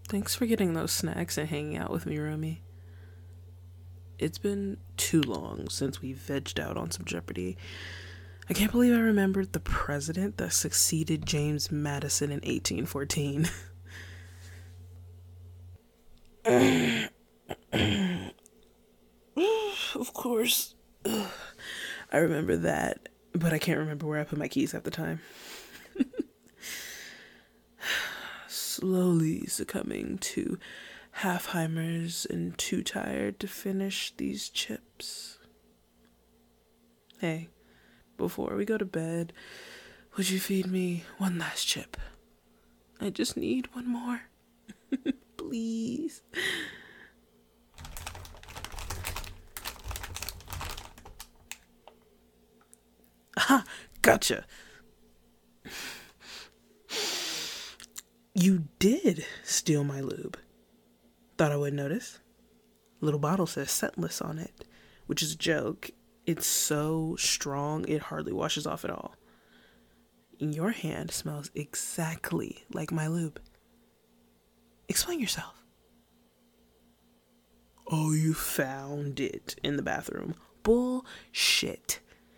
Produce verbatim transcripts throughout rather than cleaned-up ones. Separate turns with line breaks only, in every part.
Thanks for getting those snacks and hanging out with me, Romy. It's been too long since we vegged out on some Jeopardy. I can't believe I remembered the president that succeeded James Madison in eighteen fourteen. Of course. I remember that, but I can't remember where I put my keys at the time. Slowly succumbing to Halfheimers and too tired to finish these chips. Hey, before we go to bed, would you feed me one last chip? I just need one more. Please. Aha, gotcha. You did steal my lube. Thought I would notice. Little bottle says scentless on it, which is a joke. It's so strong it hardly washes off at all. Your hand smells exactly like my lube. Explain yourself. Oh, you found it in the bathroom. Bullshit.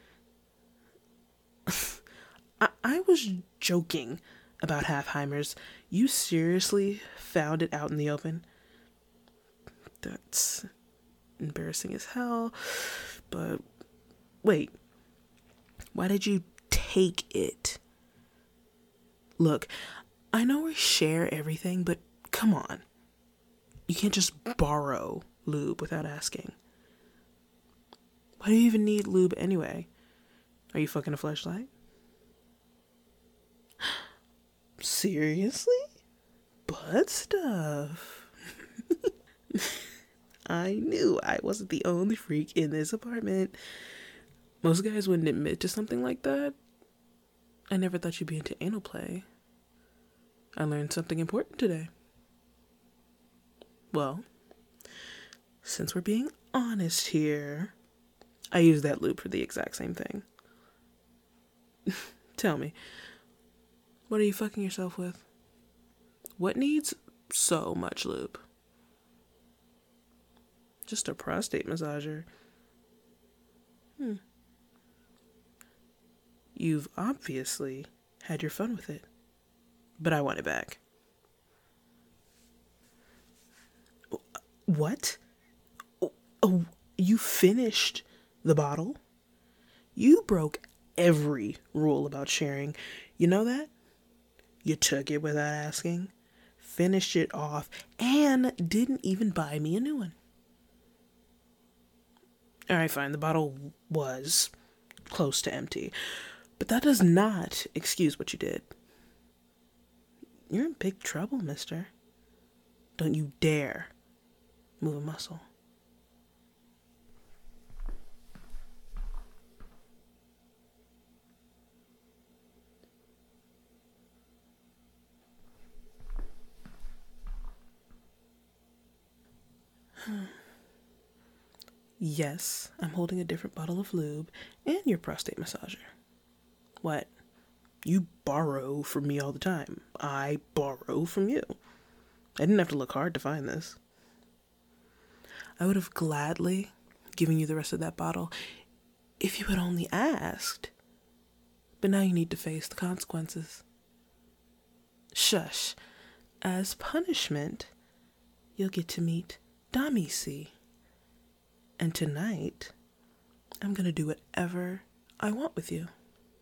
I, I was joking about Halfheimers. You seriously found it out in the open? That's embarrassing as hell. But wait, why did you take it? Look, I know we share everything, but come on. You can't just borrow lube without asking. Why do you even need lube anyway? Are you fucking a fleshlight? Seriously? Butt stuff. I knew I wasn't the only freak in this apartment. Most guys wouldn't admit to something like that. I never thought you'd be into anal play. I learned something important today. Well, since we're being honest here, I used that lube for the exact same thing. Tell me, what are you fucking yourself with? What needs so much lube? Just a prostate massager. Hmm. You've obviously had your fun with it, but I want it back. What? Oh, you finished the bottle? You broke every rule about sharing. You know that? You took it without asking, finished it off, and didn't even buy me a new one. Alright, fine, the bottle was close to empty, but that does not excuse what you did. You're in big trouble, mister. Don't you dare move a muscle. Yes, I'm holding a different bottle of lube and your prostate massager. What? You borrow from me all the time. I borrow from you. I didn't have to look hard to find this. I would have gladly given you the rest of that bottle if you had only asked. But now you need to face the consequences. Shush. As punishment, you'll get to meet Dami C. And tonight, I'm gonna do whatever I want with you.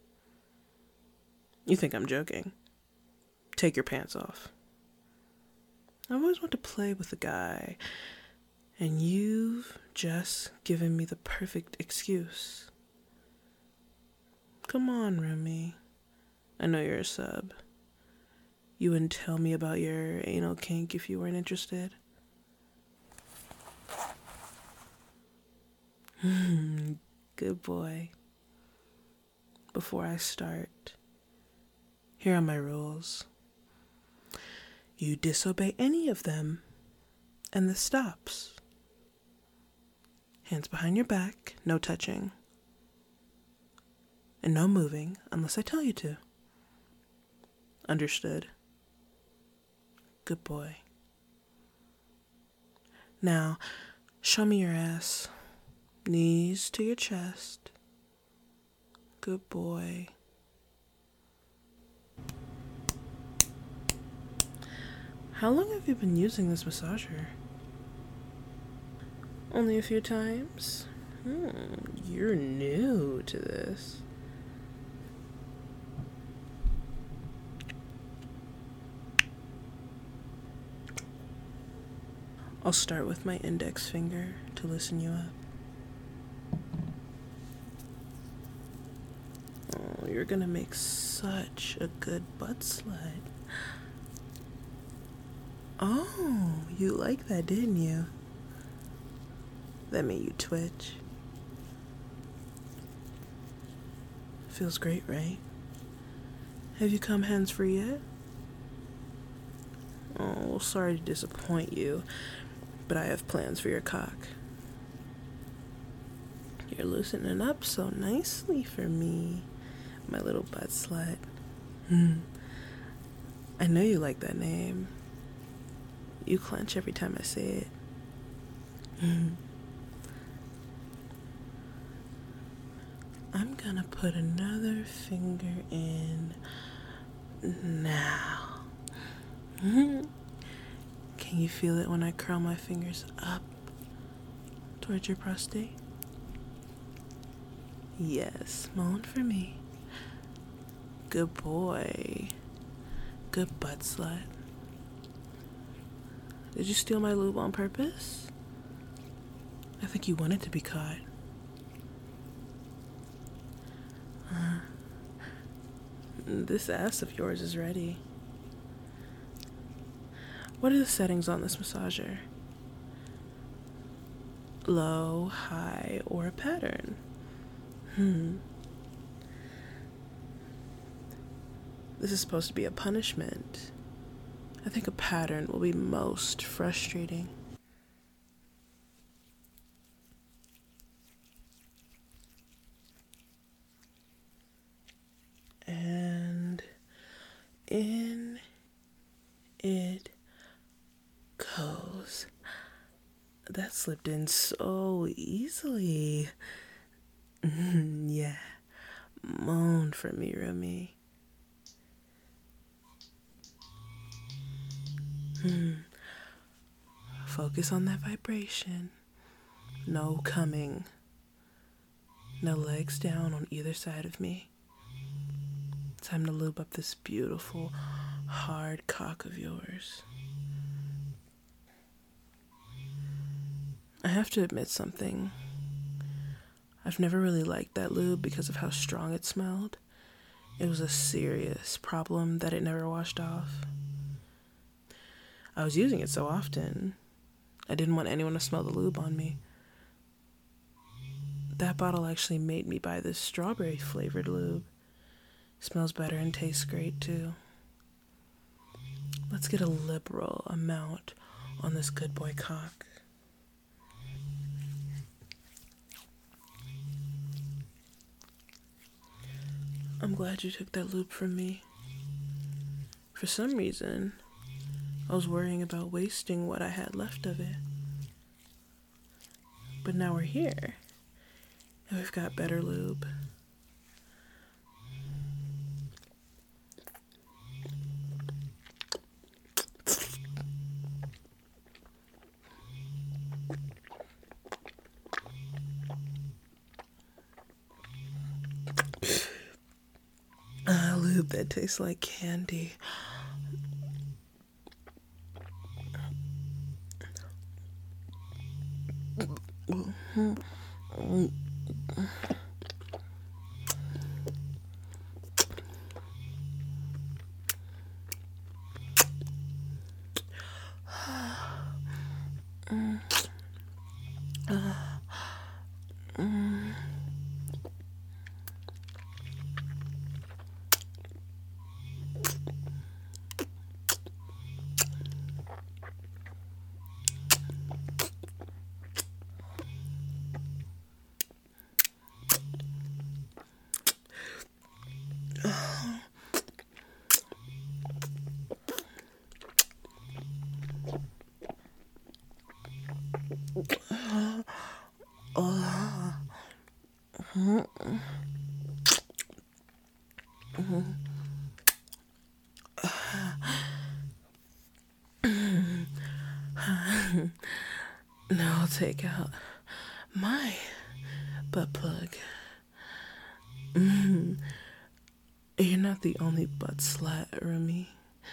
You think I'm joking? Take your pants off. I've always wanted to play with a guy, and you've just given me the perfect excuse. Come on, Remy. I know you're a sub. You wouldn't tell me about your anal kink if you weren't interested. Good boy. Before I start, here are my rules. You disobey any of them, and this stops. Hands behind your back, no touching. And no moving unless I tell you to. Understood? Good boy. Now, show me your ass. Knees to your chest. Good boy. How long have you been using this massager? Only a few times? Hmm, you're new to this. I'll start with my index finger to loosen you up. Oh, you're gonna make such a good butt slut. Oh, you like that, didn't you? That made you twitch. Feels great, right? Have you come hands-free yet? Oh, sorry to disappoint you, but I have plans for your cock. You're loosening up so nicely for me, my little butt slut. Hmm. I know you like that name. You clench every time I say it. Hmm. I'm gonna put another finger in now. Can you feel it when I curl my fingers up towards your prostate? Yes, moan for me. Good boy. Good butt slut. Did you steal my lube on purpose? I think you wanted to be caught. Uh, this ass of yours is ready. What are the settings on this massager? Low, high, or a pattern? Hmm. This is supposed to be a punishment. I think a pattern will be most frustrating. And in it goes. That slipped in so easily. Yeah. Moan for me, Remy. Hmm. Focus on that vibration. No coming. No legs down on either side of me. Time to lube up this beautiful, hard cock of yours. I have to admit something. I've never really liked that lube because of how strong it smelled. It was a serious problem that it never washed off. I was using it so often, I didn't want anyone to smell the lube on me. That bottle actually made me buy this strawberry flavored lube. Smells better and tastes great too. Let's get a liberal amount on this good boy cock. I'm glad you took that lube from me. For some reason, I was worrying about wasting what I had left of it. But now we're here, and we've got better lube. Ah, lube that tastes like candy. Now I'll take out my butt plug. Mm. You're not the only butt slut, Rumi.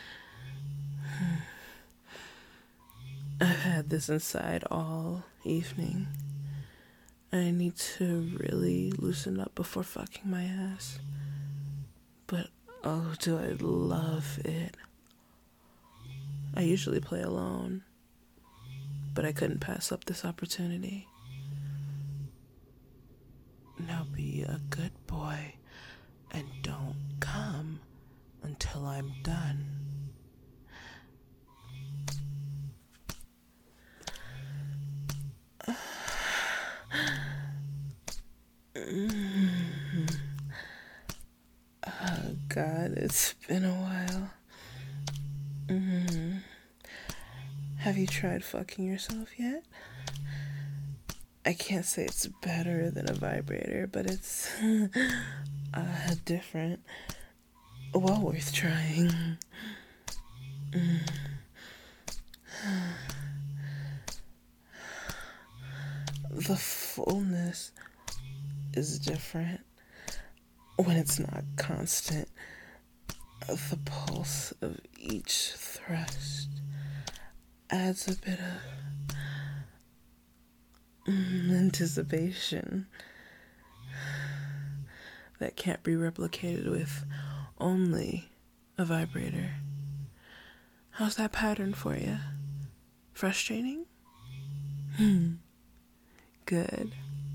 I've had this inside all evening. I need to really loosen up before fucking my ass. But oh, do I love it. I usually play alone, but I couldn't pass up this opportunity. Now be a good boy and don't come until I'm done. Oh God, it's been a while. Mm-hmm. Have you tried fucking yourself yet? I can't say it's better than a vibrator, but it's uh, different. Well worth trying. Mm. The fullness is different when it's not constant. The pulse of each thrust adds a bit of mm, anticipation that can't be replicated with only a vibrator. How's that pattern for you? Frustrating? Hmm. Good.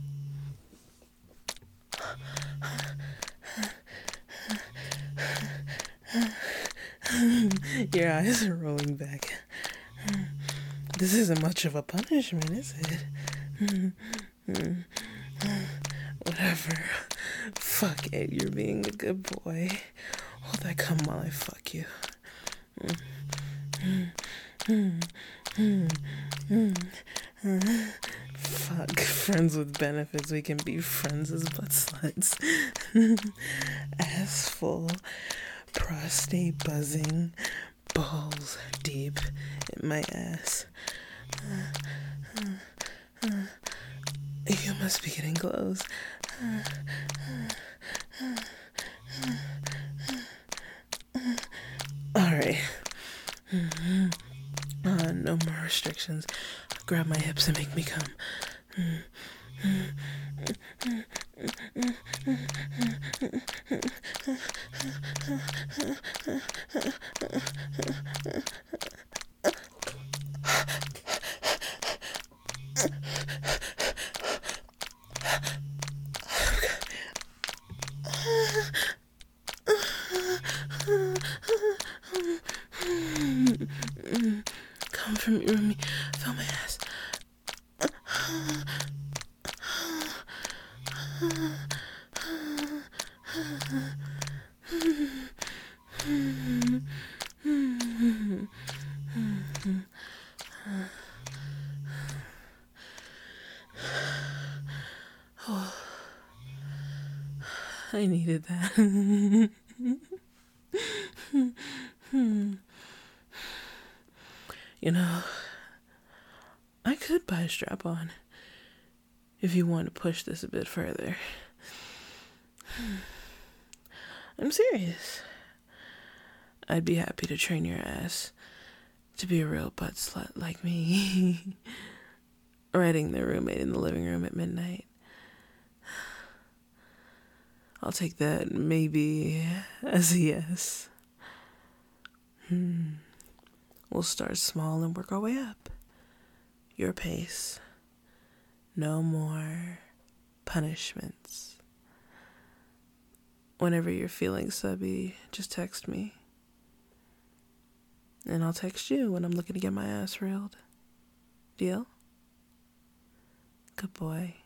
Your eyes are rolling back. This isn't much of a punishment, is it? Whatever. Fuck it, you're being a good boy. Hold that cum while I fuck you. Fuck, friends with benefits, we can be friends as butt sluts. Ass full, prostate buzzing, balls deep in my ass. You must be getting close. Alright. Uh, no more restrictions. Grab my hips and make me come. Come from me, Rumi. Feel my ass. Oh, I needed that. You know, I could buy a strap-on if you want to push this a bit further. I'm serious. I'd be happy to train your ass to be a real butt slut like me. Writing their roommate in the living room at midnight. I'll take that maybe as a yes. Hmm. We'll start small and work our way up. Your pace. No more punishments. Whenever you're feeling subby, just text me. And I'll text you when I'm looking to get my ass reeled. Deal? Good boy.